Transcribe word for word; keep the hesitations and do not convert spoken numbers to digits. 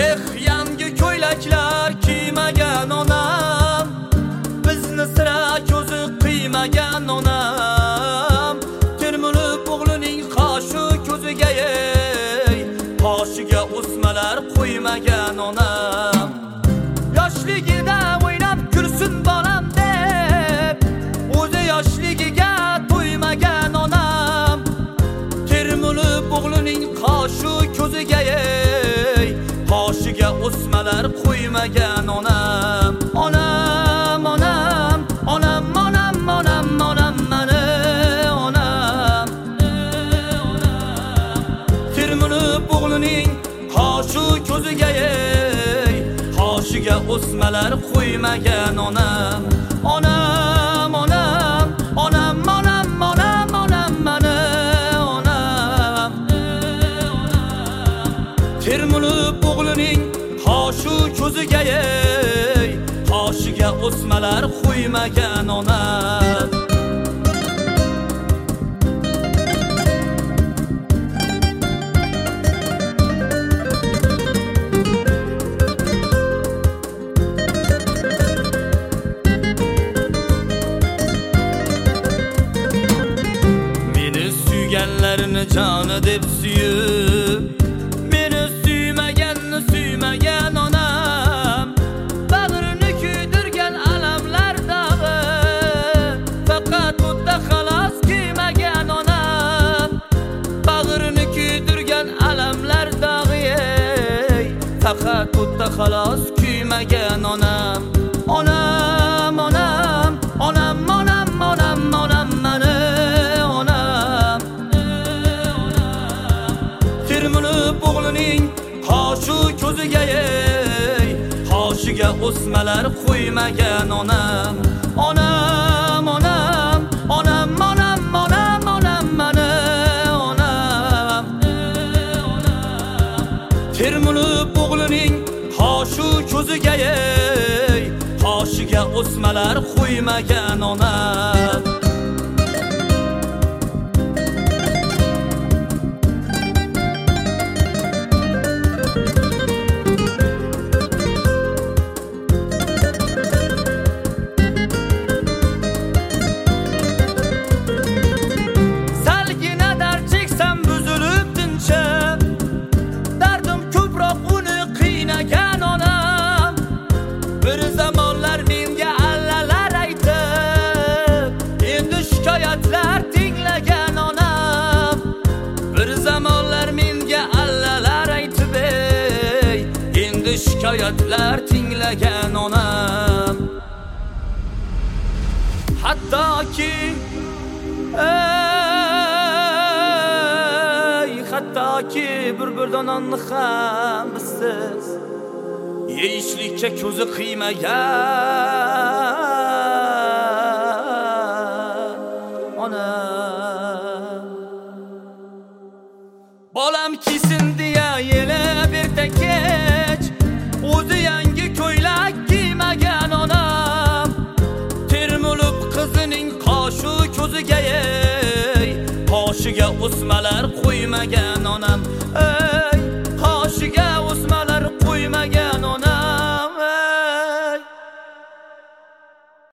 Eh, yangi ko'ylaklar kiymagan onam, bizni sira ko'zi qiymagan onam. Termulib o'g'lining qoshi ko'ziga ey, qoshiga o'smalar qo'ymagan onam. Yoshligida o'ynab kulsin bolam deb, o'zi yoshligiga to'ymagan onam. Termulib o'g'lining qoshi ko'ziga ey, qoshiga o'smalar qo'ymagan onam. Onam, onam, onam, onam, onam, onam, mani onam. Termulib o'g'lining qoshi ko'ziga ey, qoshiga o'smalar qo'ymagan onam. Onam, onam, onam, onam, onam, onam, mani onam. Termulib o'g'lining qoshi ko'ziga ey, qoshiga o'smalar qo'ymagan onam. Meni suyganlarni joni deb suyib, meni suymaganni suymagan onam. Bag'rini kuydirgan alamlar dag'i, faqat o'tda xolos kiymagan onam. Bag'rini kuydirgan alamlar dag'i ey, faqat o'tda xolos kiymagan onam. Onam, onam, onam, onam, onam, onam, mani onam. Termulib o'g'lining qoshi ko'ziga ey, qoshiga o'smalar qo'ymagan onam. Onam, onam, onam, onam, onam, onam, mani onam. Termulib o'g'lining qoshi ko'ziga ey, qoshiga o'smalar qo'ymagan onam. Salgina dard cheksam buzilib tinchib, dardim ko'proq uni qiynagan onam. Bir zamonlar menga allalar aytib, endi shikoyatlar tinglagan onam. Bir zamonlar menga allalar aytib ey, endi shikoyatlar tinglagan onam. Hattoki ey, hattoki bir-bir dononni ham bizsiz yeyishlikka ko'zi qiymagan onam. Bolam kiysin deya yelib erta kech, o'zi yangi ko'ylak kiymagan onam. Termulib qizining qoshi ko'ziga ey, qoshiga o'smalar qo'ymagan onam.